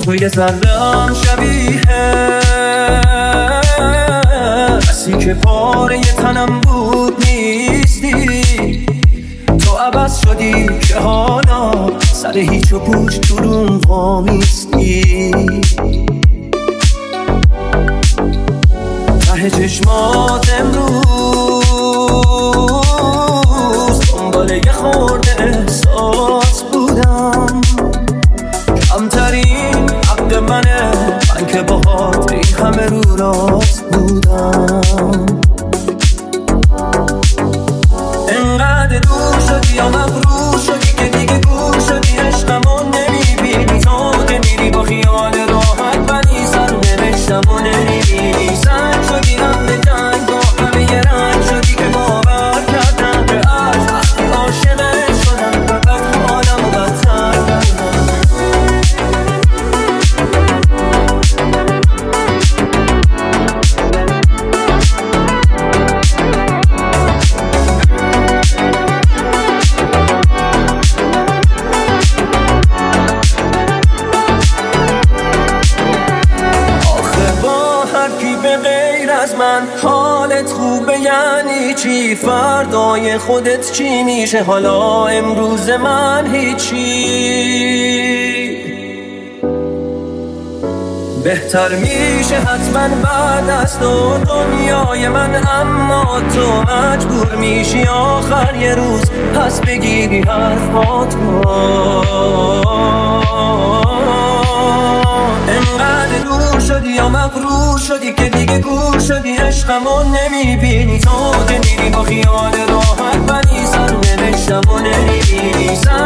تو یه ذره‌ام شبیه کسی که پاره تنم بود نیستی. تو عوض شدی که حالا سر هیچ و پوچ تو روم وامیستی. ته چشمات امروز دنبال یه خورده احساس بودم. کمترین حق منه، من که باهات این همه رو راست بودم. انقدر دور شدی یا مغرور شدی که دیگه گور شدی، عشقمو نمیبینی. تو که میری با خیال راحت ولی سر نوشتم و نمیبینی. زنگ شدی هم به جنگ با همه یه رنگ شدی که باور کردم که از وقتی عاشقت شدم فقط حالمو بدتر کردم. من حالت خوبه یعنی چی؟ فردای خودت چی میشه؟ حالا امروز من هیچی. بهتر میشه حتما بعد از تو دنیای من، اما تو مجبور میشی آخر یه روز پس بگیری حرفاتو. انقدر دور شدی یا مغرور شدی که دیگه گور شدی، عشقمو نمیبینی. تو که میری با خیال راحت ولی سر نوشتم و نمیبینی.